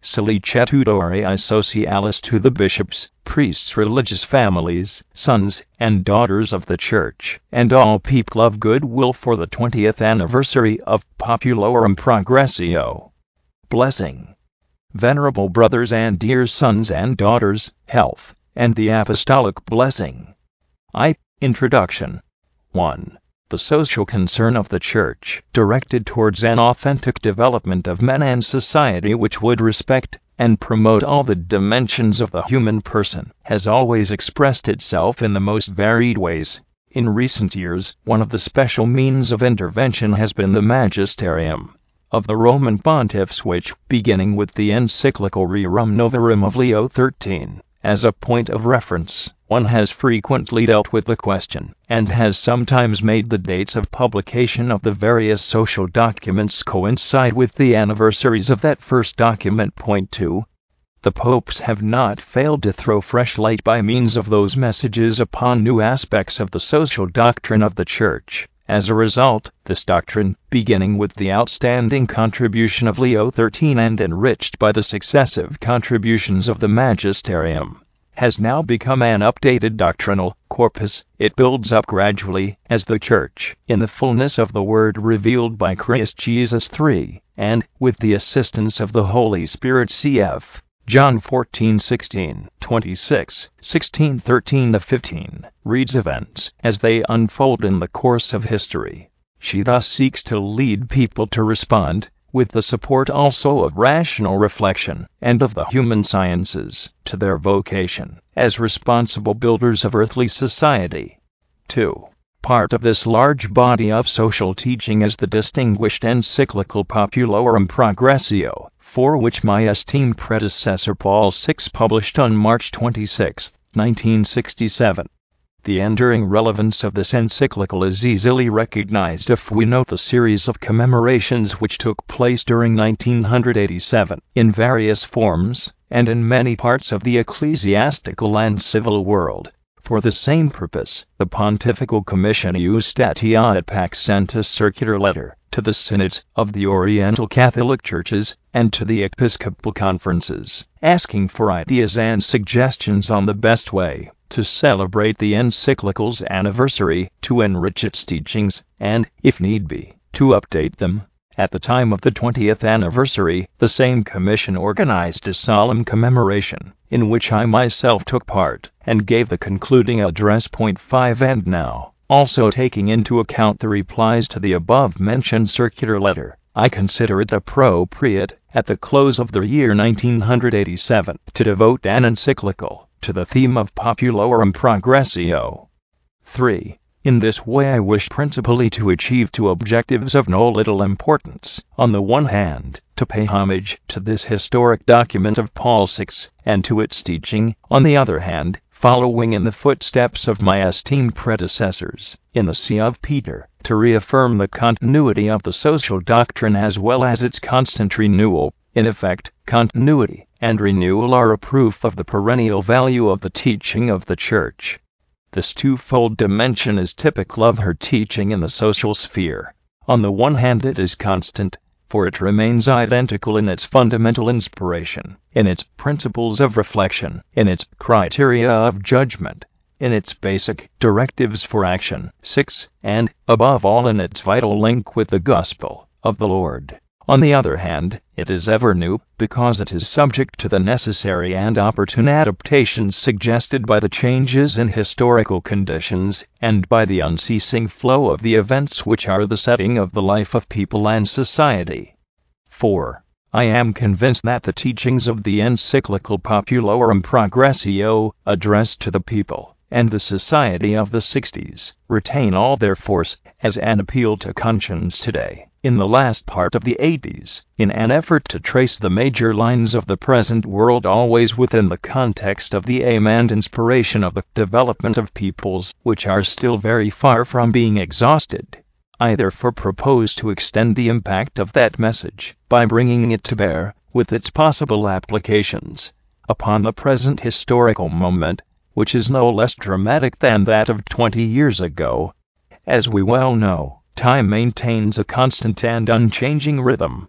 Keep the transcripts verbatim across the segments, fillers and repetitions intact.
Solicitudorii Socialis to the bishops, priests, religious families, sons and daughters of the Church, and all people of good will for the twentieth anniversary of Populorum Progressio. Blessing. Venerable brothers and dear sons and daughters, health, and the apostolic blessing. I. Introduction. one. The social concern of the Church, directed towards an authentic development of men and society which would respect and promote all the dimensions of the human person, has always expressed itself in the most varied ways. In recent years, one of the special means of intervention has been the magisterium of the Roman pontiffs which, beginning with the encyclical Rerum Novarum of Leo the thirteenth, as a point of reference, one has frequently dealt with the question, and has sometimes made the dates of publication of the various social documents coincide with the anniversaries of that first document. Point two. The popes have not failed to throw fresh light by means of those messages upon new aspects of the social doctrine of the Church. As a result, this doctrine, beginning with the outstanding contribution of Leo the thirteenth and enriched by the successive contributions of the magisterium, has now become an updated doctrinal corpus. It builds up gradually, as the Church, in the fullness of the Word revealed by Christ Jesus three, and, with the assistance of the Holy Spirit, cf. John fourteen sixteen, twenty-six, sixteen thirteen to fifteen, reads events as they unfold in the course of history. She thus seeks to lead people to respond, with the support also of rational reflection and of the human sciences, to their vocation as responsible builders of earthly society. two. Part of this large body of social teaching is the distinguished encyclical Populorum Progressio, for which my esteemed predecessor Paul the sixth published on March twenty-sixth, nineteen sixty-seven. The enduring relevance of this encyclical is easily recognized if we note the series of commemorations which took place during nineteen eighty-seven, in various forms, and in many parts of the ecclesiastical and civil world. For the same purpose, the Pontifical Commission Eustatia et Pax sent a circular letter to the synods of the Oriental Catholic Churches and to the Episcopal Conferences, asking for ideas and suggestions on the best way to celebrate the encyclical's anniversary, to enrich its teachings, and, if need be, to update them. At the time of the twentieth anniversary, the same commission organized a solemn commemoration, in which I myself took part, and gave the concluding address. Point five. And now, also taking into account the replies to the above-mentioned circular letter, I consider it appropriate, at the close of the year nineteen eighty-seven, to devote an encyclical to the theme of Populorum Progressio. three. In this way I wish principally to achieve two objectives of no little importance. On the one hand, to pay homage to this historic document of Paul the sixth, and to its teaching; on the other hand, following in the footsteps of my esteemed predecessors, in the See of Peter, to reaffirm the continuity of the social doctrine as well as its constant renewal. In effect, continuity and renewal are a proof of the perennial value of the teaching of the Church. This twofold dimension is typical of her teaching in the social sphere. On the one hand, it is constant, for it remains identical in its fundamental inspiration, in its principles of reflection, in its criteria of judgment, in its basic directives for action. six. And, above all, in its vital link with the gospel of the Lord. On the other hand, it is ever new, because it is subject to the necessary and opportune adaptations suggested by the changes in historical conditions, and by the unceasing flow of the events which are the setting of the life of people and society. four. I am convinced that the teachings of the encyclical Populorum Progressio, addressed to the people and the society of the sixties, retain all their force as an appeal to conscience today, in the last part of the eighties, in an effort to trace the major lines of the present world always within the context of the aim and inspiration of the development of peoples which are still very far from being exhausted. I therefore propose to extend the impact of that message, by bringing it to bear, with its possible applications, upon the present historical moment, which is no less dramatic than that of twenty years ago. As we well know, time maintains a constant and unchanging rhythm.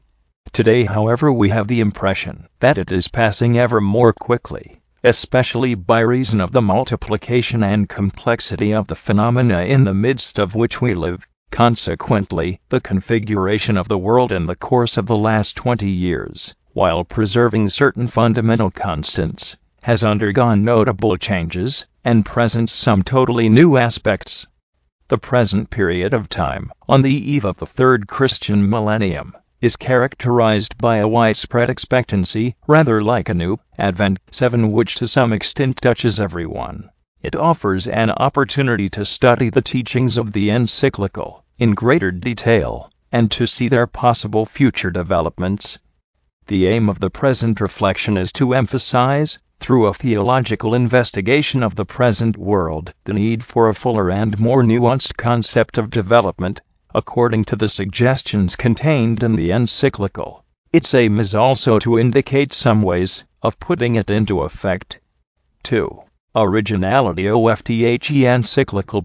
Today, however, we have the impression that it is passing ever more quickly, especially by reason of the multiplication and complexity of the phenomena in the midst of which we live. Consequently, the configuration of the world in the course of the last twenty years, while preserving certain fundamental constants, has undergone notable changes, and presents some totally new aspects. The present period of time, on the eve of the third Christian millennium, is characterized by a widespread expectancy, rather like a new Advent seven, which to some extent touches everyone. It offers an opportunity to study the teachings of the encyclical in greater detail, and to see their possible future developments. The aim of the present reflection is to emphasize, through a theological investigation of the present world, the need for a fuller and more nuanced concept of development, according to the suggestions contained in the encyclical. Its aim is also to indicate some ways of putting it into effect. two. Originality of the encyclical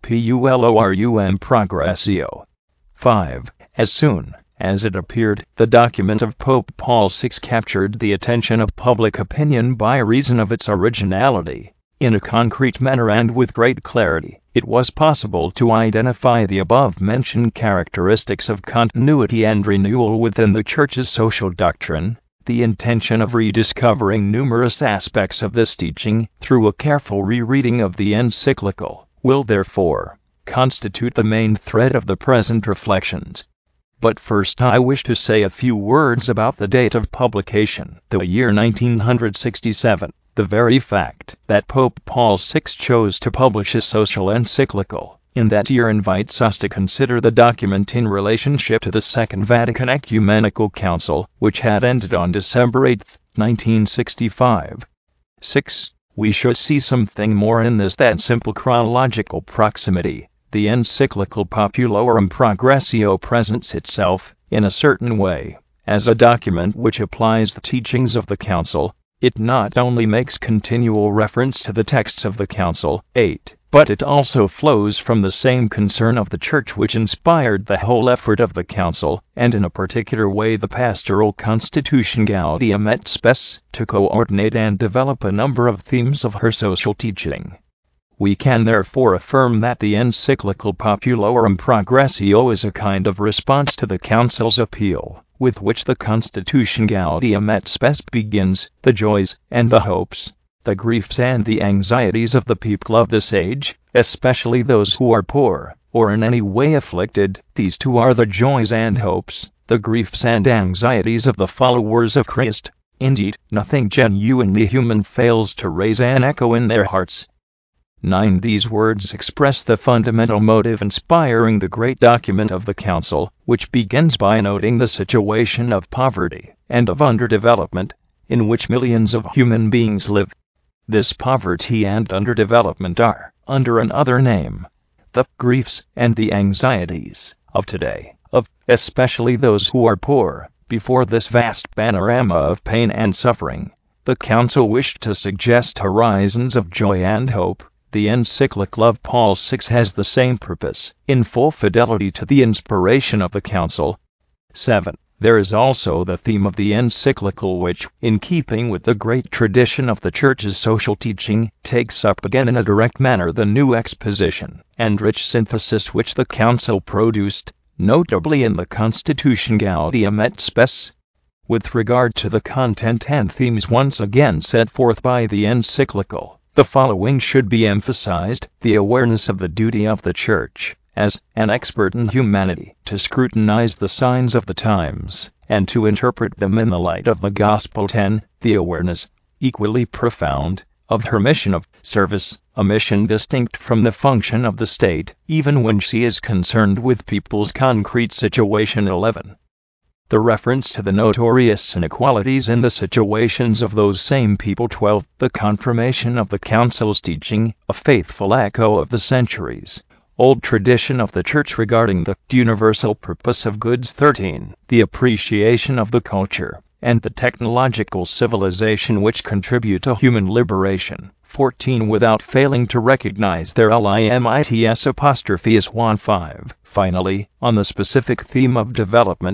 Populorum Progressio. five. As soon as it appeared, the document of Pope Paul the sixth captured the attention of public opinion by reason of its originality. In a concrete manner and with great clarity, it was possible to identify the above-mentioned characteristics of continuity and renewal within the Church's social doctrine. The intention of rediscovering numerous aspects of this teaching, through a careful rereading of the encyclical, will therefore constitute the main thread of the present reflections. But first I wish to say a few words about the date of publication, the year nineteen sixty-seven. The very fact that Pope Paul the sixth chose to publish a social encyclical in that year invites us to consider the document in relationship to the Second Vatican Ecumenical Council, which had ended on December eighth, nineteen sixty-five. six. We should see something more in this than simple chronological proximity. The encyclical Populorum Progressio presents itself, in a certain way, as a document which applies the teachings of the Council. It not only makes continual reference to the texts of the Council, eight, but it also flows from the same concern of the Church which inspired the whole effort of the Council, and in a particular way the pastoral constitution Gaudium et Spes, to coordinate and develop a number of themes of her social teaching. We can therefore affirm that the encyclical Populorum Progressio is a kind of response to the Council's appeal, with which the Constitution Gaudium et Spes begins. The joys and the hopes, the griefs and the anxieties of the people of this age, especially those who are poor, or in any way afflicted. These two are the joys and hopes, the griefs and anxieties of the followers of Christ. Indeed, nothing genuinely human fails to raise an echo in their hearts. nine. These words express the fundamental motive inspiring the great document of the Council, which begins by noting the situation of poverty and of underdevelopment in which millions of human beings live. This poverty and underdevelopment are, under another name, the griefs and the anxieties of today, of especially those who are poor. Before this vast panorama of pain and suffering, the Council wished to suggest horizons of joy and hope. The encyclical of Paul the sixth has the same purpose, in full fidelity to the inspiration of the Council. seven. There is also the theme of the encyclical which, in keeping with the great tradition of the Church's social teaching, takes up again in a direct manner the new exposition and rich synthesis which the Council produced, notably in the Constitution Gaudium et Spes. With regard to the content and themes once again set forth by the encyclical, the following should be emphasized: the awareness of the duty of the Church, as an expert in humanity, to scrutinize the signs of the times, and to interpret them in the light of the Gospel. ten. The awareness, equally profound, of her mission of service, a mission distinct from the function of the state, even when she is concerned with people's concrete situation. eleven. The reference to the notorious inequalities in the situations of those same people. twelve. The confirmation of the Council's teaching, a faithful echo of the centuries old tradition of the Church regarding the universal purpose of goods. thirteen. The appreciation of the culture and the technological civilization which contribute to human liberation. fourteen. Without failing to recognize their limits apostrophe is one. five. Finally, on the specific theme of development,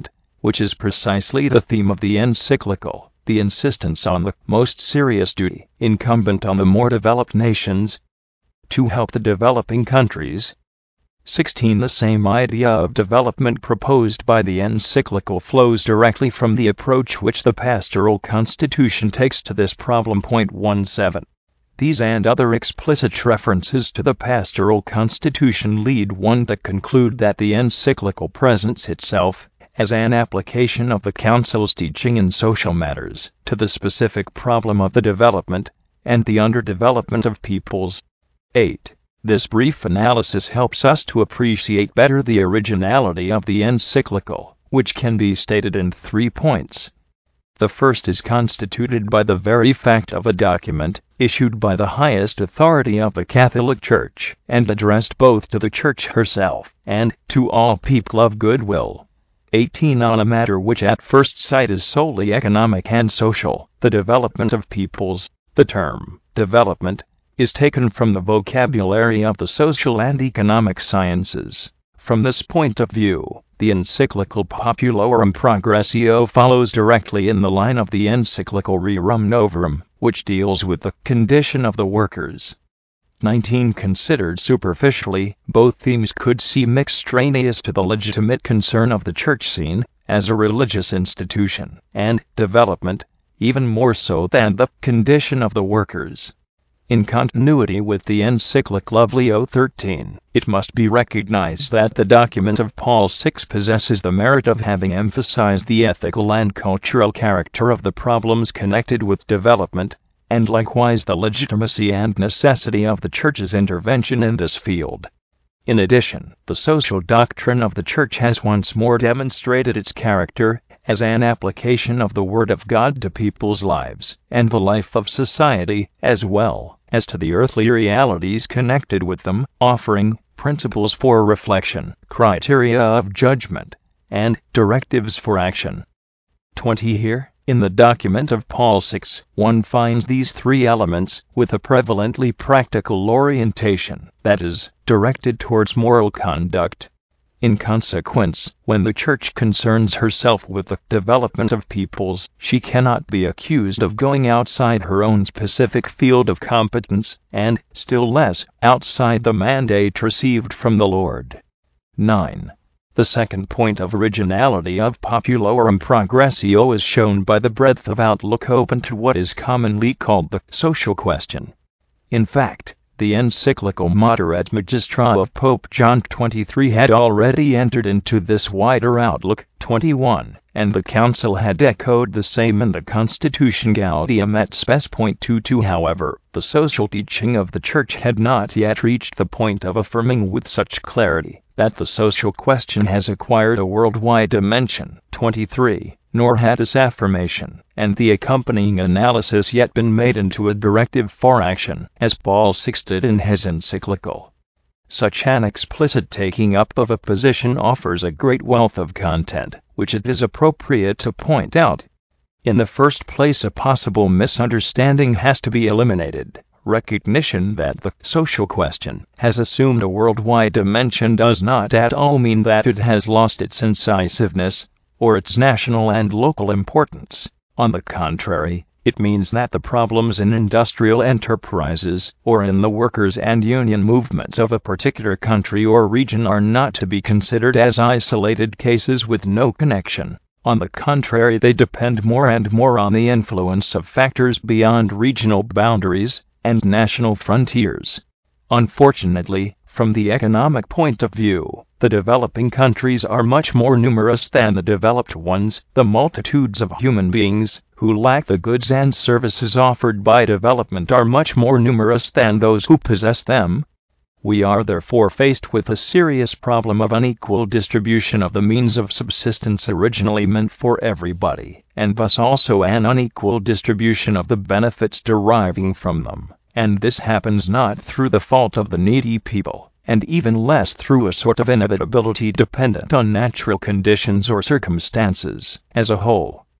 which is precisely the theme of the encyclical, the insistence on the most serious duty incumbent on the more developed nations to help the developing countries. sixteen The same idea of development proposed by the encyclical flows directly from the approach which the pastoral constitution takes to this problem. seventeen These and other explicit references to the pastoral constitution lead one to conclude that the encyclical presents itself as an application of the Council's teaching in social matters to the specific problem of the development and the underdevelopment of peoples. eight This brief analysis helps us to appreciate better the originality of the encyclical, which can be stated in three points. The first is constituted by the very fact of a document issued by the highest authority of the Catholic Church and addressed both to the Church herself and to all people of goodwill. eighteen On a matter which at first sight is solely economic and social, the development of peoples. The term development is taken from the vocabulary of the social and economic sciences. From this point of view, the encyclical Populorum Progressio follows directly in the line of the encyclical Rerum Novarum, which deals with the condition of the workers. nineteen Considered superficially, both themes could seem extraneous to the legitimate concern of the church scene as a religious institution, and development, even more so than the condition of the workers. In continuity with the encyclic of Leo the thirteenth, it must be recognized that the document of Paul the sixth possesses the merit of having emphasized the ethical and cultural character of the problems connected with development, and likewise the legitimacy and necessity of the Church's intervention in this field. In addition, the social doctrine of the Church has once more demonstrated its character as an application of the Word of God to people's lives and the life of society, as well as to the earthly realities connected with them, offering principles for reflection, criteria of judgment, and directives for action. twenty Here, in the document of Paul the sixth, one finds these three elements with a prevalently practical orientation, that is, directed towards moral conduct. In consequence, when the Church concerns herself with the development of peoples, she cannot be accused of going outside her own specific field of competence, and, still less, outside the mandate received from the Lord. nine The second point of originality of Populorum Progressio is shown by the breadth of outlook open to what is commonly called the social question. In fact, the encyclical Mater et Magistra of Pope John the twenty-third had already entered into this wider outlook, twenty-one, and the Council had echoed the same in the Constitution Gaudium et Spes. twenty-two However, the social teaching of the Church had not yet reached the point of affirming with such clarity that the social question has acquired a worldwide dimension, twenty-three, nor had this affirmation and the accompanying analysis yet been made into a directive for action, as Paul the sixth did in his encyclical. Such an explicit taking up of a position offers a great wealth of content, which it is appropriate to point out. In the first place, a possible misunderstanding has to be eliminated. Recognition that the social question has assumed a worldwide dimension does not at all mean that it has lost its incisiveness or its national and local importance. On the contrary, it means that the problems in industrial enterprises or in the workers' and union movements of a particular country or region are not to be considered as isolated cases with no connection. On the contrary, they depend more and more on the influence of factors beyond regional boundaries and national frontiers. Unfortunately, from the economic point of view, the developing countries are much more numerous than the developed ones. The multitudes of human beings who lack the goods and services offered by development are much more numerous than those who possess them. We are therefore faced with a serious problem of unequal distribution of the means of subsistence originally meant for everybody, and thus also an unequal distribution of the benefits deriving from them, and this happens not through the fault of the needy people, and even less through a sort of inevitability dependent on natural conditions or circumstances as a whole.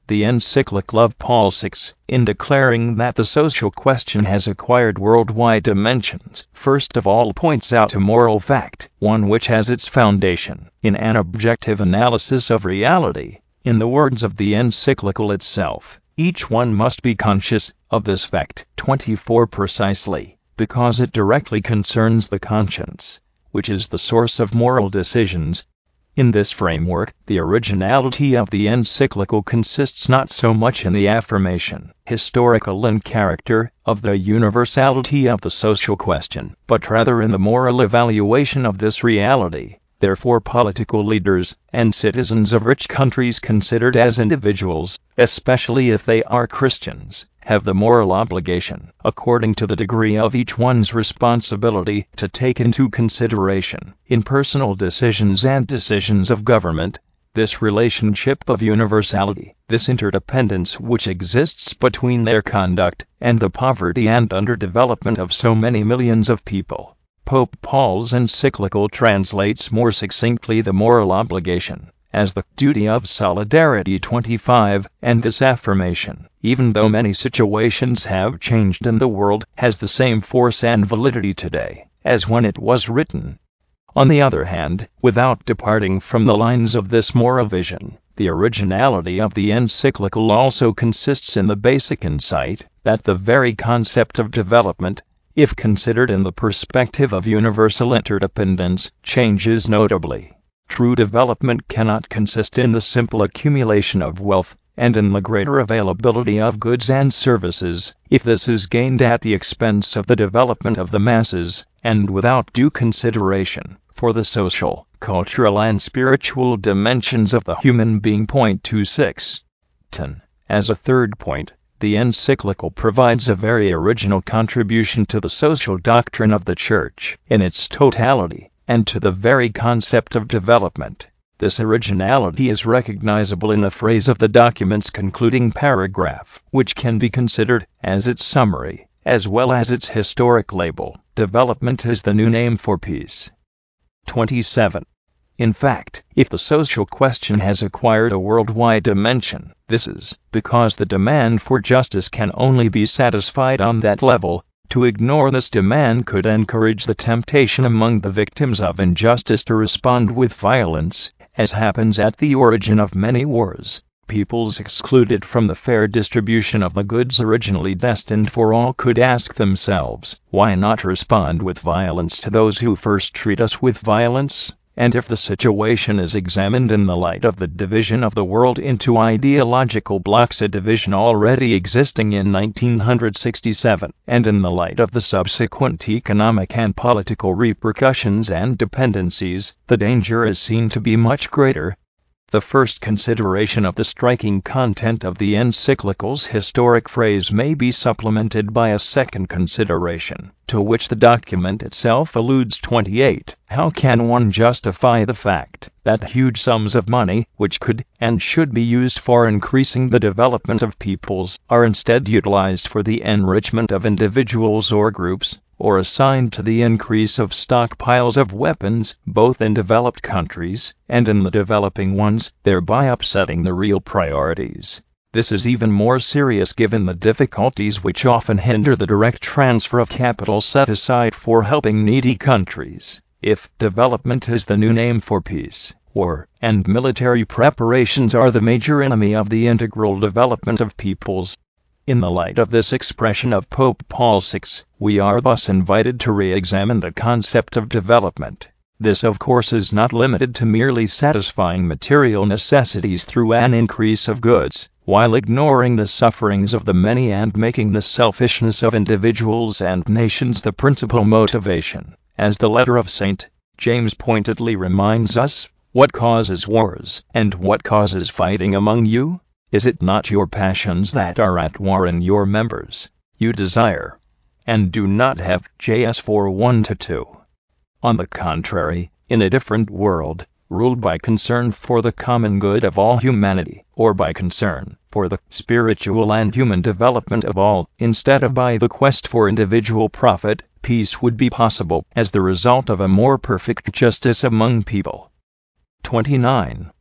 The encyclical of Paul the Sixth, in declaring that the social question has acquired worldwide dimensions, first of all points out a moral fact, one which has its foundation in an objective analysis of reality. In the words of the encyclical itself, each one must be conscious of this fact. twenty-four Precisely because it directly concerns the conscience, which is the source of moral decisions. In this framework, the originality of the encyclical consists not so much in the affirmation, historical in character, of the universality of the social question, but rather in the moral evaluation of this reality. Therefore, political leaders and citizens of rich countries considered as individuals, especially if they are Christians, have the moral obligation, according to the degree of each one's responsibility, to take into consideration, in personal decisions and decisions of government, this relationship of universality, this interdependence which exists between their conduct and the poverty and underdevelopment of so many millions of people. Pope Paul's encyclical translates more succinctly the moral obligation as the duty of solidarity. twenty-five And this affirmation, even though many situations have changed in the world, has the same force and validity today as when it was written. On the other hand, without departing from the lines of this moral vision, the originality of the encyclical also consists in the basic insight that the very concept of development, if considered in the perspective of universal interdependence, changes notably. True development cannot consist in the simple accumulation of wealth and in the greater availability of goods and services, if this is gained at the expense of the development of the masses, and without due consideration for the social, cultural and spiritual dimensions of the human being. Point twenty-six. ten. As a third point, the encyclical provides a very original contribution to the social doctrine of the Church in its totality, and to the very concept of development. This originality is recognizable in the phrase of the document's concluding paragraph, which can be considered as its summary, as well as its historic label: development is the new name for peace. twenty-seven. In fact, if the social question has acquired a worldwide dimension, this is because the demand for justice can only be satisfied on that level. To ignore this demand could encourage the temptation among the victims of injustice to respond with violence, as happens at the origin of many wars. Peoples excluded from the fair distribution of the goods originally destined for all could ask themselves, why not respond with violence to those who first treat us with violence? And if the situation is examined in the light of the division of the world into ideological blocks, a division already existing in nineteen sixty-seven, and in the light of the subsequent economic and political repercussions and dependencies, the danger is seen to be much greater. The first consideration of the striking content of the encyclical's historic phrase may be supplemented by a second consideration, to which the document itself alludes. twenty-eight. How can one justify the fact that huge sums of money, which could and should be used for increasing the development of peoples, are instead utilized for the enrichment of individuals or groups, or assigned to the increase of stockpiles of weapons, both in developed countries and in the developing ones, thereby upsetting the real priorities? This is even more serious given the difficulties which often hinder the direct transfer of capital set aside for helping needy countries. If development is the new name for peace, war and military preparations are the major enemy of the integral development of peoples. In the light of this expression of Pope Paul the Sixth, we are thus invited to re-examine the concept of development. This, of course, is not limited to merely satisfying material necessities through an increase of goods, while ignoring the sufferings of the many and making the selfishness of individuals and nations the principal motivation. As the letter of Saint James pointedly reminds us, what causes wars, and what causes fighting among you? Is it not your passions that are at war in your members? You desire, and do not have. J S four one to two. On the contrary, in a different world, ruled by concern for the common good of all humanity, or by concern for the spiritual and human development of all, instead of by the quest for individual profit, peace would be possible as the result of a more perfect justice among people. twenty-nine.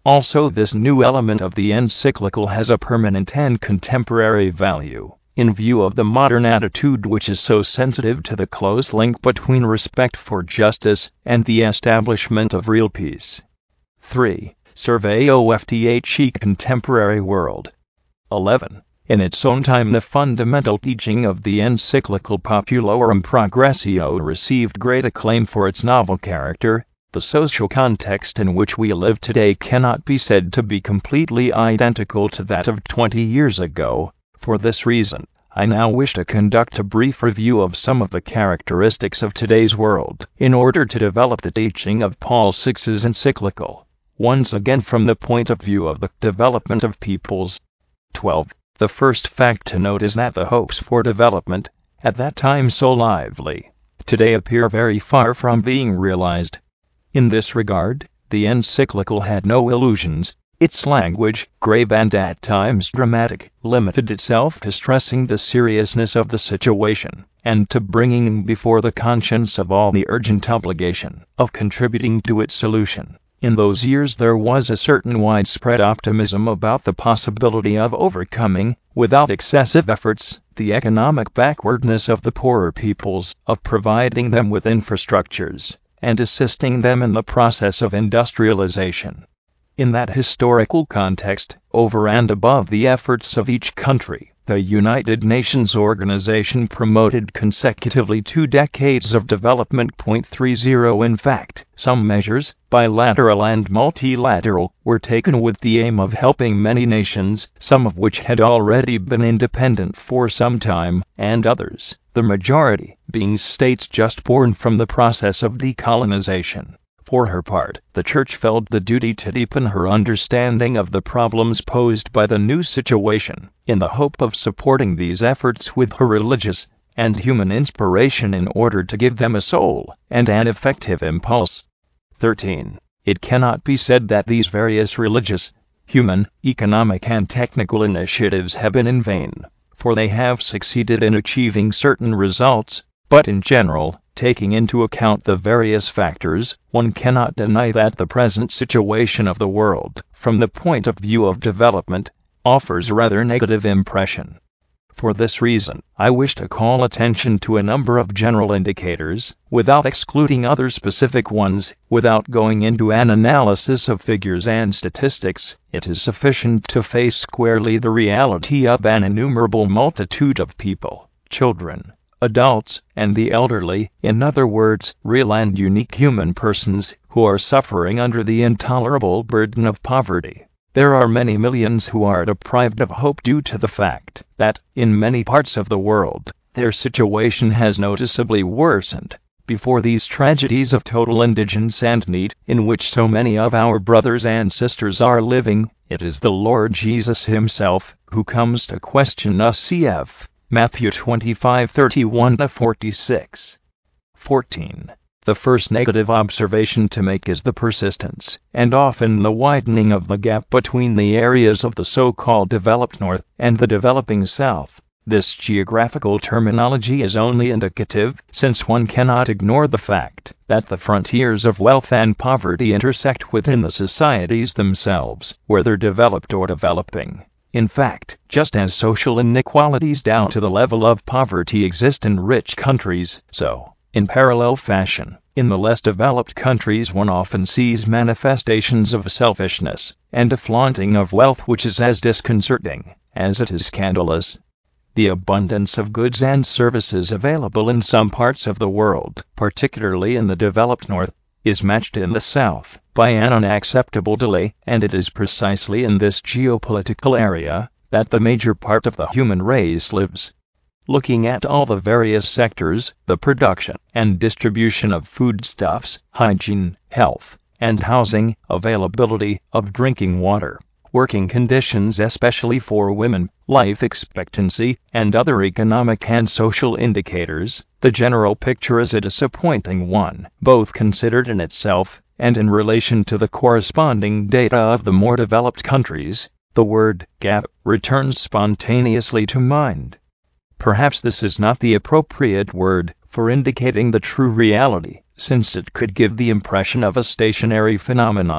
Also, this new element of the encyclical has a permanent and contemporary value, in view of the modern attitude which is so sensitive to the close link between respect for justice and the establishment of real peace. three. Survey of the contemporary world. eleven. In its own time, the fundamental teaching of the encyclical Populorum Progressio received great acclaim for its novel character. The social context in which we live today cannot be said to be completely identical to that of twenty years ago. For this reason, I now wish to conduct a brief review of some of the characteristics of today's world, in order to develop the teaching of Paul the Sixth's encyclical, once again from the point of view of the development of peoples. twelve. The first fact to note is that the hopes for development, at that time so lively, today appear very far from being realized. In this regard, the encyclical had no illusions. Its language, grave and at times dramatic, limited itself to stressing the seriousness of the situation, and to bringing before the conscience of all the urgent obligation of contributing to its solution. In those years there was a certain widespread optimism about the possibility of overcoming, without excessive efforts, the economic backwardness of the poorer peoples, of providing them with infrastructures, and assisting them in the process of industrialization. In that historical context, over and above the efforts of each country, the United Nations Organization promoted consecutively two decades of development. thirty In fact, some measures, bilateral and multilateral, were taken with the aim of helping many nations, some of which had already been independent for some time, and others, the majority, being states just born from the process of decolonization. For her part, the Church felt the duty to deepen her understanding of the problems posed by the new situation, in the hope of supporting these efforts with her religious and human inspiration in order to give them a soul and an effective impulse. thirteen. It cannot be said that these various religious, human, economic and technical initiatives have been in vain, for they have succeeded in achieving certain results, but in general, taking into account the various factors, one cannot deny that the present situation of the world, from the point of view of development, offers a rather negative impression. For this reason, I wish to call attention to a number of general indicators, without excluding other specific ones. Without going into an analysis of figures and statistics, it is sufficient to face squarely the reality of an innumerable multitude of people, children, adults, and the elderly, in other words, real and unique human persons, who are suffering under the intolerable burden of poverty. There are many millions who are deprived of hope due to the fact that, in many parts of the world, their situation has noticeably worsened. Before these tragedies of total indigence and need, in which so many of our brothers and sisters are living, it is the Lord Jesus himself who comes to question us. Cf. Matthew twenty-five thirty-one to forty-six. fourteen. The first negative observation to make is the persistence, and often the widening of the gap between the areas of the so-called developed North and the developing South. This geographical terminology is only indicative, since one cannot ignore the fact that the frontiers of wealth and poverty intersect within the societies themselves, whether developed or developing. In fact, just as social inequalities down to the level of poverty exist in rich countries, so, in parallel fashion, in the less developed countries one often sees manifestations of selfishness and a flaunting of wealth which is as disconcerting as it is scandalous. The abundance of goods and services available in some parts of the world, particularly in the developed North, is matched in the South by an unacceptable delay, and it is precisely in this geopolitical area that the major part of the human race lives. Looking at all the various sectors, the production and distribution of foodstuffs, hygiene, health, and housing, availability of drinking water, working conditions especially for women, life expectancy, and other economic and social indicators, the general picture is a disappointing one, both considered in itself and in relation to the corresponding data of the more developed countries. The word gap returns spontaneously to mind. Perhaps this is not the appropriate word for indicating the true reality, since it could give the impression of a stationary phenomenon,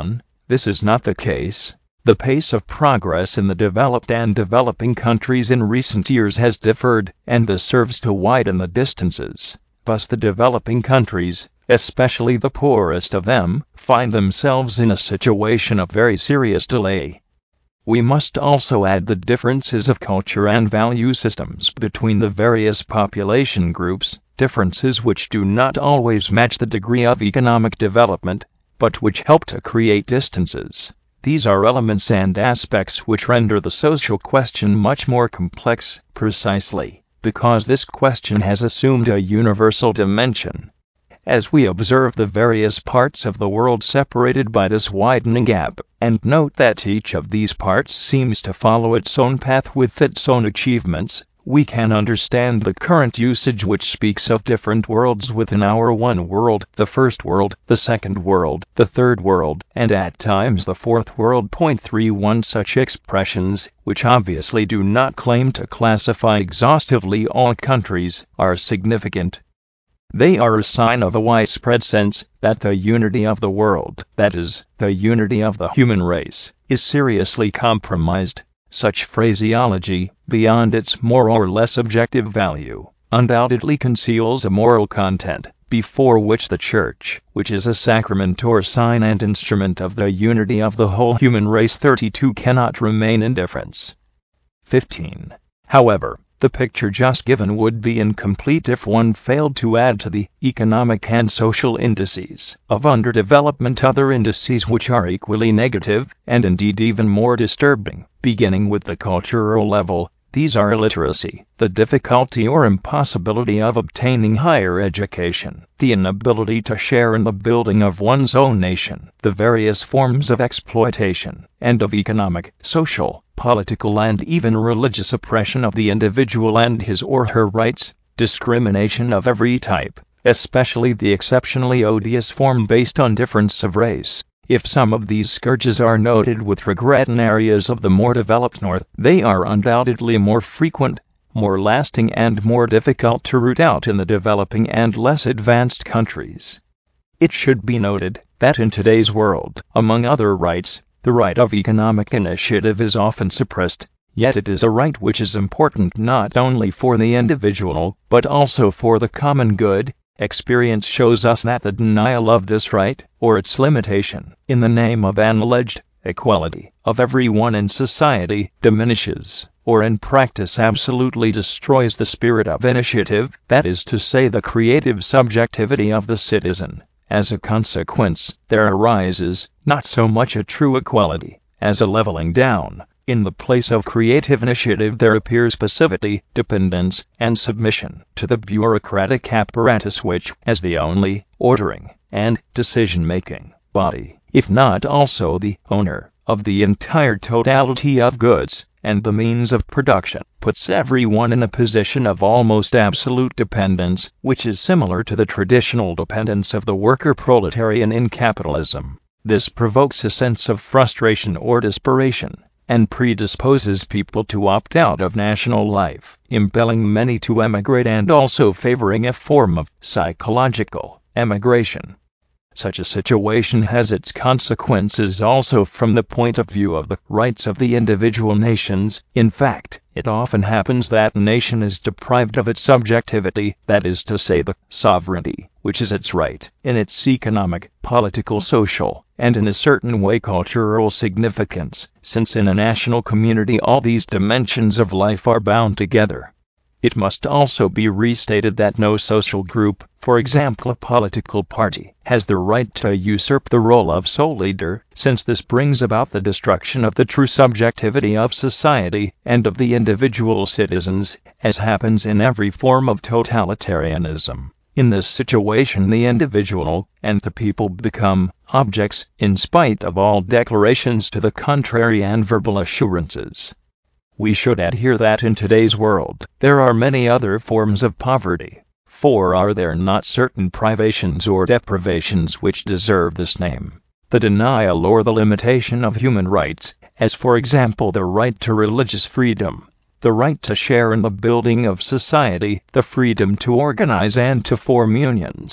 This is not the case. The pace of progress in the developed and developing countries in recent years has differed, and this serves to widen the distances. Thus the developing countries, especially the poorest of them, find themselves in a situation of very serious delay. We must also add the differences of culture and value systems between the various population groups, differences which do not always match the degree of economic development, but which help to create distances. These are elements and aspects which render the social question much more complex, precisely because this question has assumed a universal dimension. As we observe the various parts of the world separated by this widening gap, and note that each of these parts seems to follow its own path with its own achievements, we can understand the current usage which speaks of different worlds within our one world, the first world, the second world, the third world, and at times the fourth world. thirty-one Such expressions, which obviously do not claim to classify exhaustively all countries, are significant. They are a sign of a widespread sense that the unity of the world, that is, the unity of the human race, is seriously compromised. Such phraseology, beyond its more or less objective value, undoubtedly conceals a moral content, before which the Church, which is a sacrament or sign and instrument of the unity of the whole human race, thirty-two cannot remain indifferent. fifteen. However, the picture just given would be incomplete if one failed to add to the economic and social indices of underdevelopment other indices which are equally negative, and indeed even more disturbing. Beginning with the cultural level, these are illiteracy, the difficulty or impossibility of obtaining higher education, the inability to share in the building of one's own nation, the various forms of exploitation, and of economic, social, political and even religious oppression of the individual and his or her rights, discrimination of every type, especially the exceptionally odious form based on difference of race. If some of these scourges are noted with regret in areas of the more developed North, they are undoubtedly more frequent, more lasting and more difficult to root out in the developing and less advanced countries. It should be noted that in today's world, among other rights, the right of economic initiative is often suppressed, yet it is a right which is important not only for the individual, but also for the common good. Experience shows us that the denial of this right, or its limitation, in the name of an alleged equality of everyone in society, diminishes, or in practice absolutely destroys the spirit of initiative, that is to say the creative subjectivity of the citizen. As a consequence, there arises, not so much a true equality, as a leveling down. In the place of creative initiative there appears passivity, dependence, and submission to the bureaucratic apparatus which, as the only ordering and decision-making body, if not also the owner of the entire totality of goods and the means of production, puts everyone in a position of almost absolute dependence, which is similar to the traditional dependence of the worker proletarian in capitalism. This provokes a sense of frustration or desperation, and predisposes people to opt out of national life, impelling many to emigrate and also favoring a form of psychological emigration. Such a situation has its consequences also from the point of view of the rights of the individual nations. In fact, it often happens that a nation is deprived of its subjectivity, that is to say the sovereignty, which is its right, in its economic, political, social, and in a certain way cultural significance, since in a national community all these dimensions of life are bound together. It must also be restated that no social group, for example a political party, has the right to usurp the role of sole leader, since this brings about the destruction of the true subjectivity of society and of the individual citizens, as happens in every form of totalitarianism. In this situation the individual and the people become objects, in spite of all declarations to the contrary and verbal assurances. We should add here that in today's world, there are many other forms of poverty. For are there not certain privations or deprivations which deserve this name? The denial or the limitation of human rights, as for example the right to religious freedom, the right to share in the building of society, the freedom to organize and to form unions,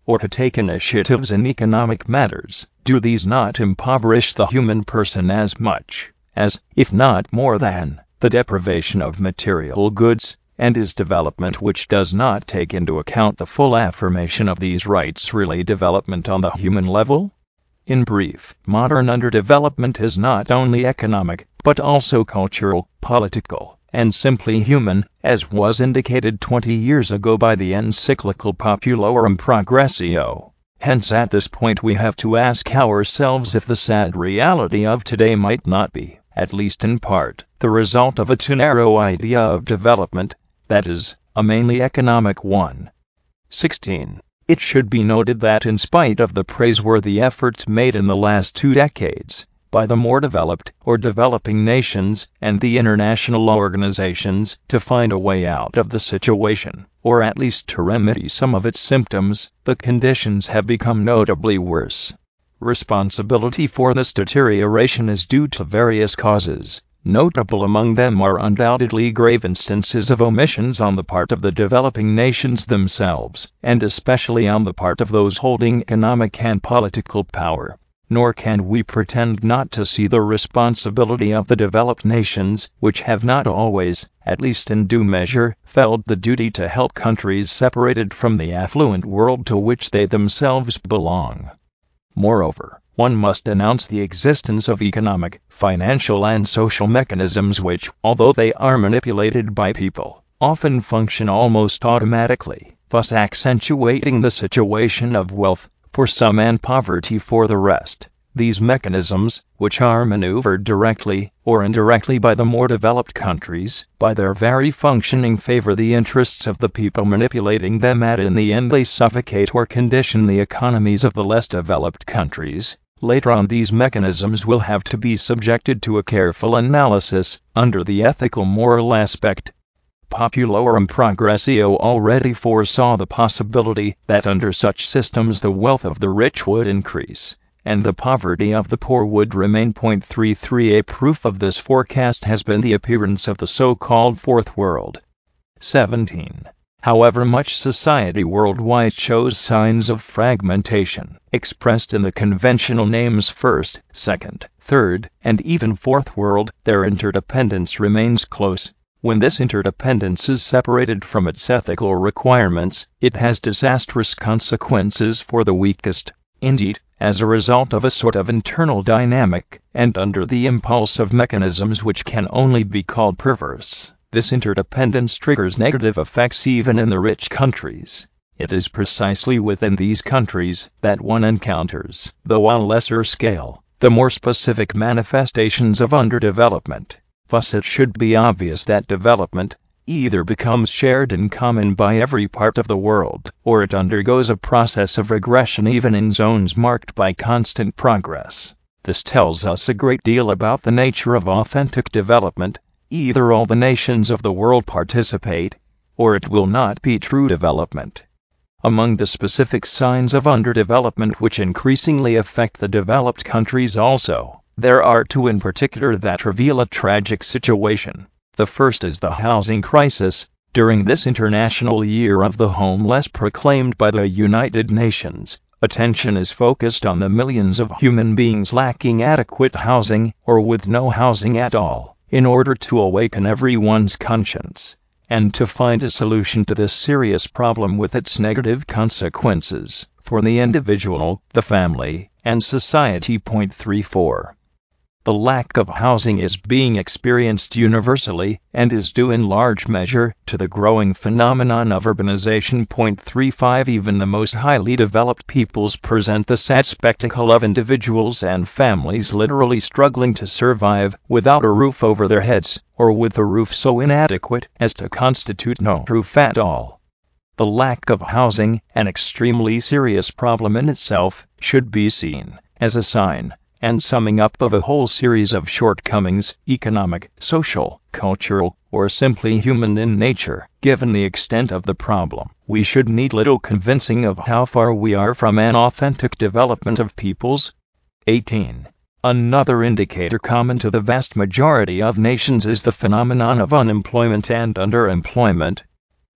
or to take initiatives in economic matters, do these not impoverish the human person as much as, if not more than, the deprivation of material goods, and is development which does not take into account the full affirmation of these rights really development on the human level? In brief, modern underdevelopment is not only economic, but also cultural, political, and simply human, as was indicated twenty years ago by the encyclical Populorum Progressio. Hence at this point we have to ask ourselves if the sad reality of today might not be, at least in part, the result of a too narrow idea of development, that is, a mainly economic one. sixteen. It should be noted that in spite of the praiseworthy efforts made in the last two decades, by the more developed or developing nations and the international organizations to find a way out of the situation, or at least to remedy some of its symptoms, the conditions have become notably worse. Responsibility for this deterioration is due to various causes. Notable among them are undoubtedly grave instances of omissions on the part of the developing nations themselves, and especially on the part of those holding economic and political power. Nor can we pretend not to see the responsibility of the developed nations, which have not always, at least in due measure, felt the duty to help countries separated from the affluent world to which they themselves belong. Moreover, one must announce the existence of economic, financial and social mechanisms which, although they are manipulated by people, often function almost automatically, thus accentuating the situation of wealth for some and poverty for the rest. These mechanisms, which are maneuvered directly or indirectly by the more developed countries, by their very functioning favor the interests of the people manipulating them, and in the end they suffocate or condition the economies of the less developed countries. Later on these mechanisms will have to be subjected to a careful analysis under the ethical moral aspect. Populorum Progressio already foresaw the possibility that under such systems the wealth of the rich would increase, and the poverty of the poor would remain. thirty-three A proof of this forecast has been the appearance of the so-called Fourth World. seventeen. However much society worldwide shows signs of fragmentation, expressed in the conventional names First, Second, Third, and even Fourth World, their interdependence remains close. When this interdependence is separated from its ethical requirements, it has disastrous consequences for the weakest. Indeed, as a result of a sort of internal dynamic, and under the impulse of mechanisms which can only be called perverse, this interdependence triggers negative effects even in the rich countries. It is precisely within these countries that one encounters, though on a lesser scale, the more specific manifestations of underdevelopment. Thus it should be obvious that development either becomes shared in common by every part of the world, or it undergoes a process of regression even in zones marked by constant progress. This tells us a great deal about the nature of authentic development. Either all the nations of the world participate, or it will not be true development. Among the specific signs of underdevelopment which increasingly affect the developed countries also, there are two in particular that reveal a tragic situation. The first is the housing crisis. During this International Year of the Homeless proclaimed by the United Nations, attention is focused on the millions of human beings lacking adequate housing, or with no housing at all, in order to awaken everyone's conscience, and to find a solution to this serious problem with its negative consequences, for the individual, the family, and society. thirty-four. The lack of housing is being experienced universally, and is due in large measure to the growing phenomenon of urbanization. thirty-five. Even the most highly developed peoples present the sad spectacle of individuals and families literally struggling to survive without a roof over their heads, or with a roof so inadequate as to constitute no roof at all. The lack of housing, an extremely serious problem in itself, should be seen as a sign and summing up of a whole series of shortcomings, economic, social, cultural, or simply human in nature. Given the extent of the problem, we should need little convincing of how far we are from an authentic development of peoples. eighteen. Another indicator common to the vast majority of nations is the phenomenon of unemployment and underemployment.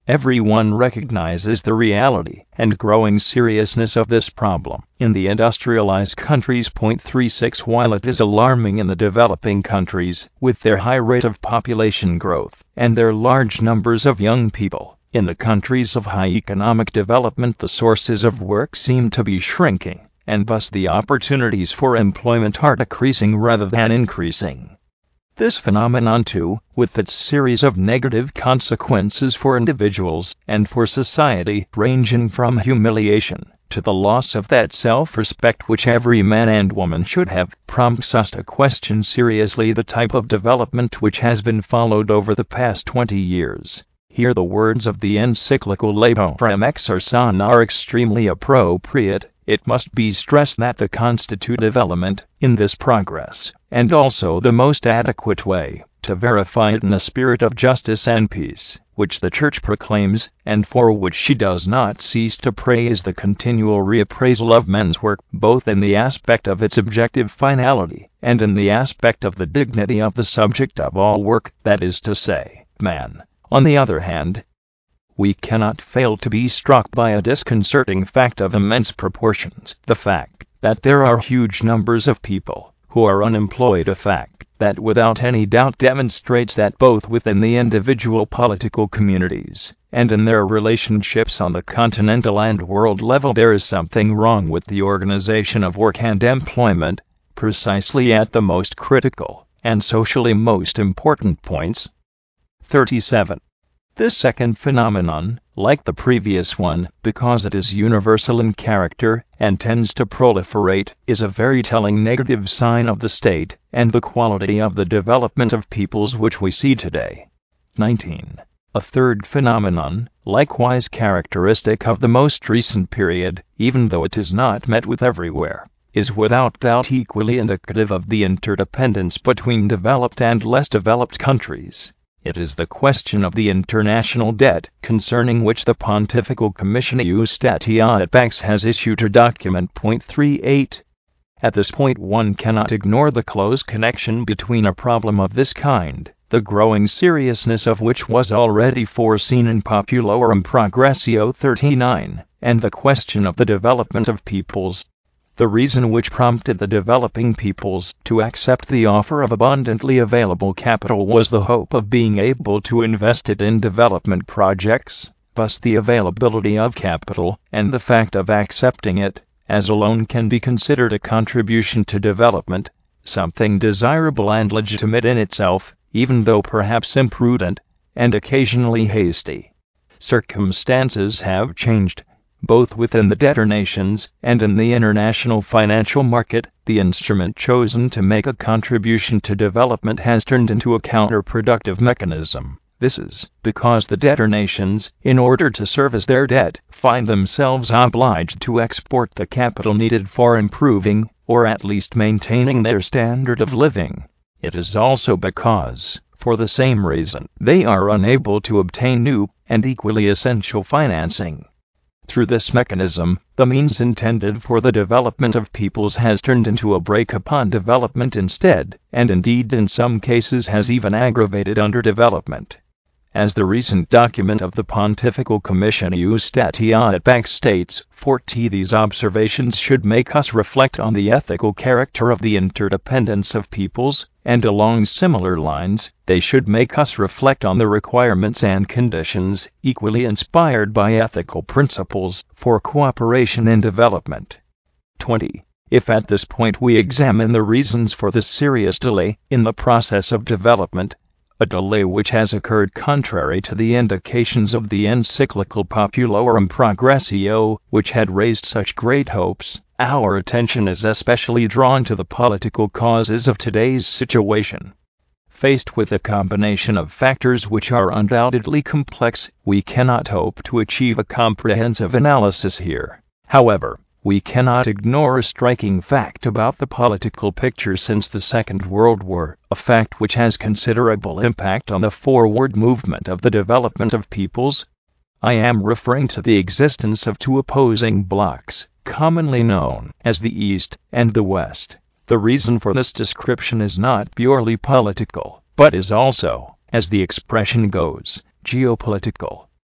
Everyone recognizes the reality and growing seriousness of this problem in the industrialized countries. Point three six While it is alarming in the developing countries, with their high rate of population growth and their large numbers of young people, in the countries of high economic development the sources of work seem to be shrinking, and thus the opportunities for employment are decreasing rather than increasing. This phenomenon, too, with its series of negative consequences for individuals and for society, ranging from humiliation to the loss of that self-respect which every man and woman should have, prompts us to question seriously the type of development which has been followed over the past twenty years. Here the words of the encyclical Laborem Exercens are extremely appropriate. It must be stressed that the constitutive element in this progress, and also the most adequate way to verify it in a spirit of justice and peace, which the Church proclaims, and for which she does not cease to pray, is the continual reappraisal of men's work, both in the aspect of its objective finality, and in the aspect of the dignity of the subject of all work, that is to say, man. On the other hand, we cannot fail to be struck by a disconcerting fact of immense proportions, the fact that there are huge numbers of people who are unemployed, a fact that without any doubt demonstrates that both within the individual political communities and in their relationships on the continental and world level there is something wrong with the organization of work and employment, precisely at the most critical and socially most important points. thirty-seven. This second phenomenon, like the previous one, because it is universal in character and tends to proliferate, is a very telling negative sign of the state and the quality of the development of peoples which we see today. nineteen. A third phenomenon, likewise characteristic of the most recent period, even though it is not met with everywhere, is without doubt equally indicative of the interdependence between developed and less developed countries. It is the question of the international debt, concerning which the Pontifical Commission Eustatia et Pax has issued a document. Point three eight. At this point one cannot ignore the close connection between a problem of this kind, the growing seriousness of which was already foreseen in Populorum Progressio thirty-nine, and the question of the development of peoples. The reason which prompted the developing peoples to accept the offer of abundantly available capital was the hope of being able to invest it in development projects. Thus the availability of capital, and the fact of accepting it, as alone can be considered a contribution to development, something desirable and legitimate in itself, even though perhaps imprudent, and occasionally hasty. Circumstances have changed, both within the debtor nations and in the international financial market. The instrument chosen to make a contribution to development has turned into a counterproductive mechanism. This is because the debtor nations, in order to service their debt, find themselves obliged to export the capital needed for improving, or at least maintaining, their standard of living. It is also because, for the same reason, they are unable to obtain new and equally essential financing. Through this mechanism, the means intended for the development of peoples has turned into a brake upon development instead, and indeed in some cases has even aggravated underdevelopment. As the recent document of the Pontifical Commission Eustatia et Pax states, forty these observations should make us reflect on the ethical character of the interdependence of peoples, and along similar lines, they should make us reflect on the requirements and conditions, equally inspired by ethical principles, for cooperation in development. twenty. If at this point we examine the reasons for this serious delay in the process of development, a delay which has occurred contrary to the indications of the encyclical Populorum Progressio, which had raised such great hopes, our attention is especially drawn to the political causes of today's situation. Faced with a combination of factors which are undoubtedly complex, we cannot hope to achieve a comprehensive analysis here. However, we cannot ignore a striking fact about the political picture since the Second World War, a fact which has considerable impact on the forward movement of the development of peoples. I am referring to the existence of two opposing blocs, commonly known as the East and the West. The reason for this description is not purely political, but is also, as the expression goes, geopolitical.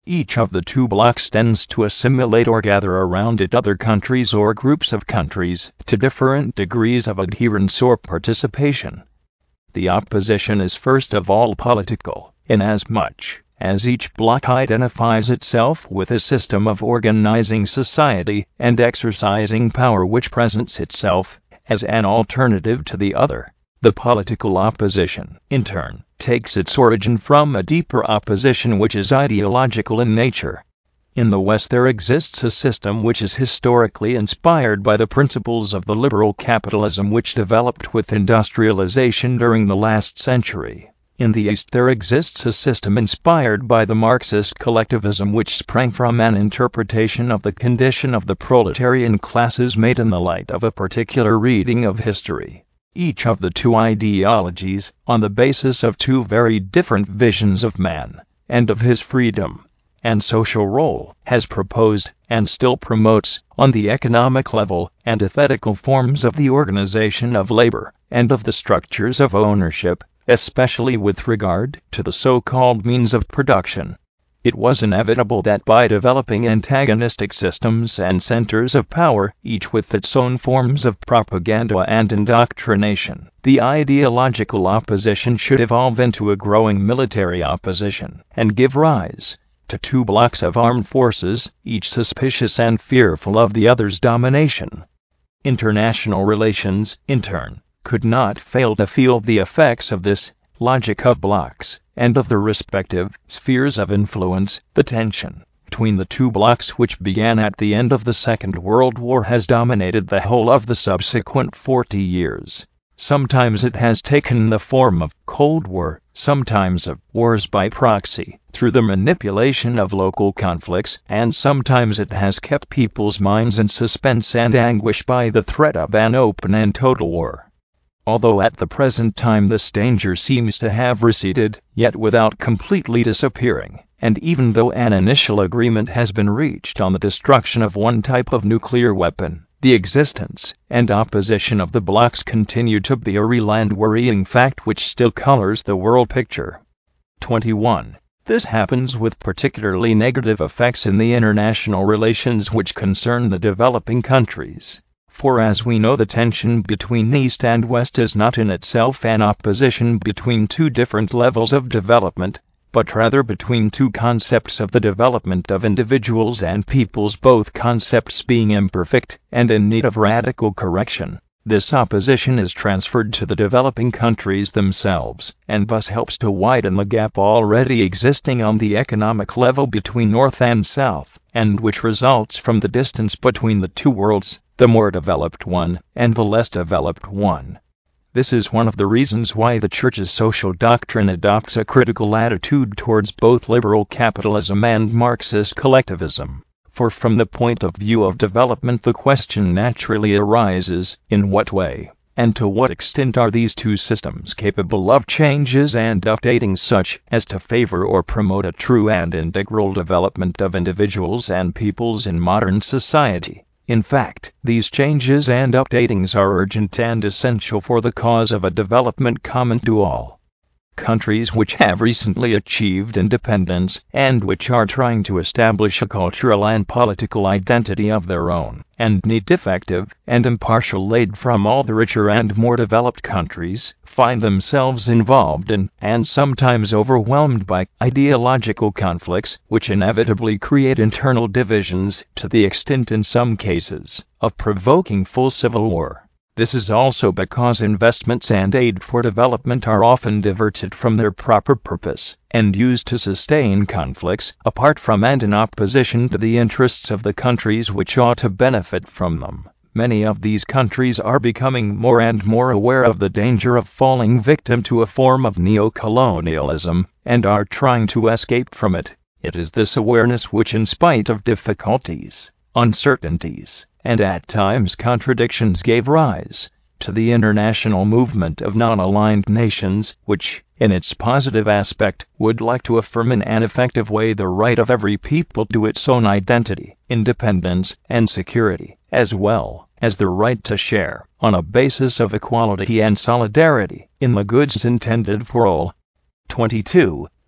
Each of the two blocks tends to assimilate or gather around it other countries or groups of countries to different degrees of adherence or participation. The opposition is first of all political, inasmuch as each bloc identifies itself with a system of organizing society and exercising power which presents itself as an alternative to the other. The political opposition, in turn, takes its origin from a deeper opposition which is ideological in nature. In the West there exists a system which is historically inspired by the principles of the liberal capitalism which developed with industrialization during the last century. In the East there exists a system inspired by the Marxist collectivism which sprang from an interpretation of the condition of the proletarian classes made in the light of a particular reading of history. Each of the two ideologies, on the basis of two very different visions of man, and of his freedom and social role, has proposed, and still promotes, on the economic level, antithetical forms of the organization of labor, and of the structures of ownership, especially with regard to the so-called means of production. It was inevitable that by developing antagonistic systems and centers of power, each with its own forms of propaganda and indoctrination, the ideological opposition should evolve into a growing military opposition, and give rise to two blocks of armed forces, each suspicious and fearful of the other's domination. International relations, in turn, could not fail to feel the effects of this logic of blocks, and of the respective spheres of influence. The tension between the two blocks which began at the end of the Second World War has dominated the whole of the subsequent forty years. Sometimes it has taken the form of Cold War, sometimes of wars by proxy, through the manipulation of local conflicts, and sometimes it has kept people's minds in suspense and anguish by the threat of an open and total war. Although at the present time this danger seems to have receded, yet without completely disappearing, and even though an initial agreement has been reached on the destruction of one type of nuclear weapon, the existence and opposition of the blocs continue to be a real and worrying fact which still colors the world picture. twenty-one. This happens with particularly negative effects in the international relations which concern the developing countries. For as we know, the tension between East and West is not in itself an opposition between two different levels of development, but rather between two concepts of the development of individuals and peoples, both concepts being imperfect and in need of radical correction. This opposition is transferred to the developing countries themselves, and thus helps to widen the gap already existing on the economic level between North and South, and which results from the distance between the two worlds, the more developed one and the less developed one. This is one of the reasons why the Church's social doctrine adopts a critical attitude towards both liberal capitalism and Marxist collectivism. For from the point of view of development, the question naturally arises, in what way and to what extent are these two systems capable of changes and updating such as to favor or promote a true and integral development of individuals and peoples in modern society? In fact, these changes and updatings are urgent and essential for the cause of a development common to all. Countries which have recently achieved independence, and which are trying to establish a cultural and political identity of their own, and need effective and impartial aid from all the richer and more developed countries, find themselves involved in, and sometimes overwhelmed by, ideological conflicts, which inevitably create internal divisions, to the extent in some cases of provoking full civil war. This is also because investments and aid for development are often diverted from their proper purpose, and used to sustain conflicts, apart from and in opposition to the interests of the countries which ought to benefit from them. Many of these countries are becoming more and more aware of the danger of falling victim to a form of neocolonialism, and are trying to escape from it. It is this awareness which, in spite of difficulties, uncertainties, and at times contradictions, gave rise to the international movement of non-aligned nations, which, in its positive aspect, would like to affirm in an effective way the right of every people to its own identity, independence, and security, as well as the right to share, on a basis of equality and solidarity, in the goods intended for all. twenty-two.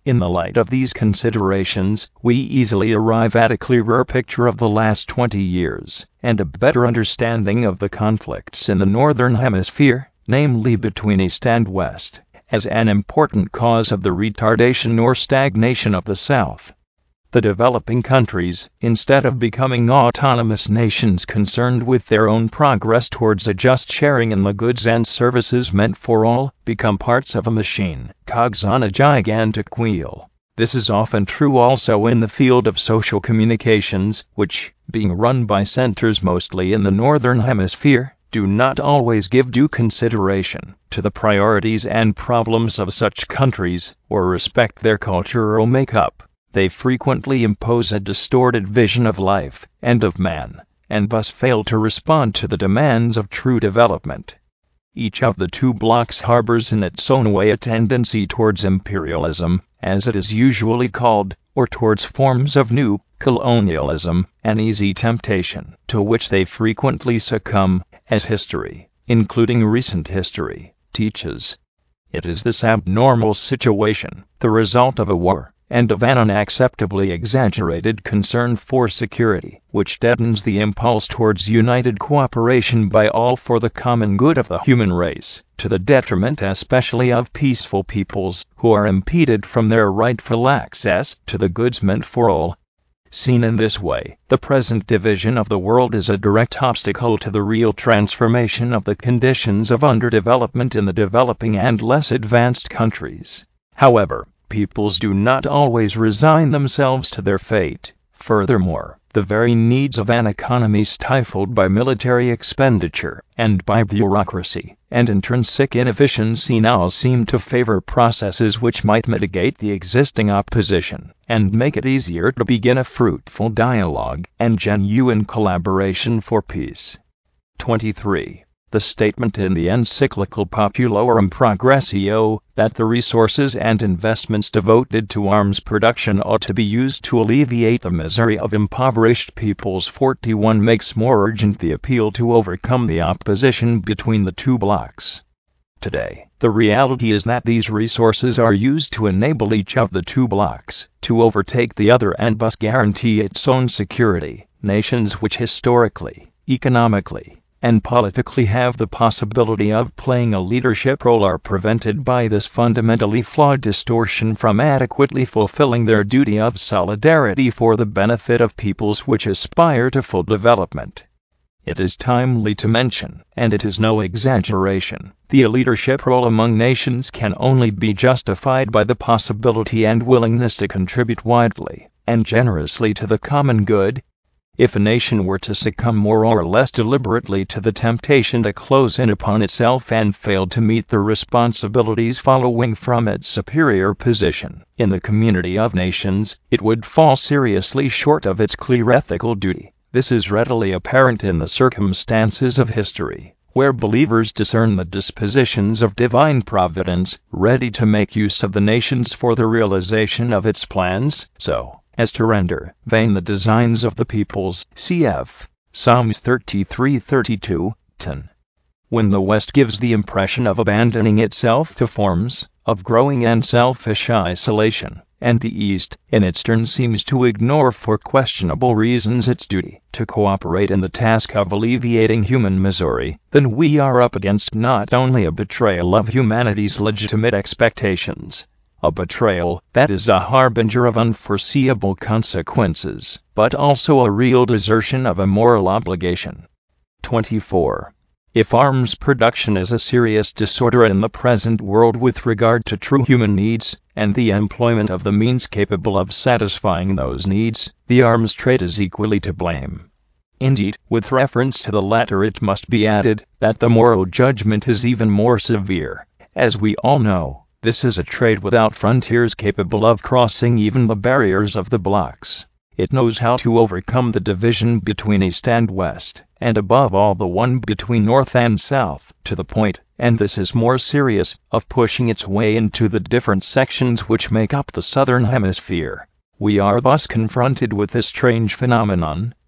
In the light of these considerations, we easily arrive at a clearer picture of the last twenty years, and a better understanding of the conflicts in the Northern Hemisphere, namely between East and West, as an important cause of the retardation or stagnation of the South. The developing countries, instead of becoming autonomous nations concerned with their own progress towards a just sharing in the goods and services meant for all, become parts of a machine, cogs on a gigantic wheel. This is often true also in the field of social communications, which, being run by centers mostly in the Northern Hemisphere, do not always give due consideration to the priorities and problems of such countries, or respect their cultural makeup. They frequently impose a distorted vision of life and of man, and thus fail to respond to the demands of true development. Each of the two blocks harbors in its own way a tendency towards imperialism, as it is usually called, or towards forms of new colonialism, an easy temptation to which they frequently succumb, as history, including recent history, teaches. It is this abnormal situation, the result of a war, and of an unacceptably exaggerated concern for security, which deadens the impulse towards united cooperation by all for the common good of the human race, to the detriment especially of peaceful peoples, who are impeded from their rightful access to the goods meant for all. Seen in this way, the present division of the world is a direct obstacle to the real transformation of the conditions of underdevelopment in the developing and less advanced countries. However, peoples do not always resign themselves to their fate. Furthermore, the very needs of an economy stifled by military expenditure and by bureaucracy and intrinsic inefficiency now seem to favor processes which might mitigate the existing opposition and make it easier to begin a fruitful dialogue and genuine collaboration for peace. twenty-three. The statement in the encyclical Populorum Progressio, that the resources and investments devoted to arms production ought to be used to alleviate the misery of impoverished peoples, forty-one, makes more urgent the appeal to overcome the opposition between the two blocks. Today, the reality is that these resources are used to enable each of the two blocks to overtake the other and thus guarantee its own security. Nations which historically, economically, and politically have the possibility of playing a leadership role are prevented by this fundamentally flawed distortion from adequately fulfilling their duty of solidarity for the benefit of peoples which aspire to full development. It is timely to mention, and it is no exaggeration, the leadership role among nations can only be justified by the possibility and willingness to contribute widely and generously to the common good. If a nation were to succumb more or less deliberately to the temptation to close in upon itself and fail to meet the responsibilities following from its superior position in the community of nations, it would fall seriously short of its clear ethical duty. This is readily apparent in the circumstances of history, where believers discern the dispositions of divine providence, ready to make use of the nations for the realization of its plans, so as to render vain the designs of the peoples. Cf. Psalms thirty-three thirty-two, ten. When the West gives the impression of abandoning itself to forms of growing and selfish isolation, and the East, in its turn, seems to ignore for questionable reasons its duty to cooperate in the task of alleviating human misery, then we are up against not only a betrayal of humanity's legitimate expectations, a betrayal that is a harbinger of unforeseeable consequences, but also a real desertion of a moral obligation. twenty-four. If arms production is a serious disorder in the present world with regard to true human needs, and the employment of the means capable of satisfying those needs, the arms trade is equally to blame. Indeed, with reference to the latter it must be added that the moral judgment is even more severe. As we all know, this is a trade without frontiers capable of crossing even the barriers of the blocks. It knows how to overcome the division between East and West, and above all the one between North and South, to the point, and this is more serious, of pushing its way into the different sections which make up the Southern Hemisphere. We are thus confronted with this strange phenomenon,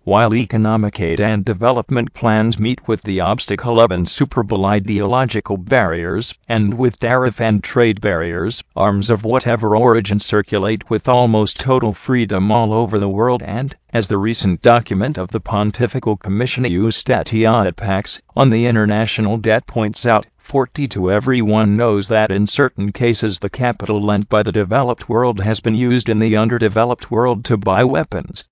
While economic aid and development plans meet with the obstacle of insuperable ideological barriers, and with tariff and trade barriers, arms of whatever origin circulate with almost total freedom all over the world, and, as the recent document of the Pontifical Commission Eustatia et Pax on the international debt points out, forty-two everyone knows that in certain cases the capital lent by the developed world has been used in the underdeveloped world to buy weapons.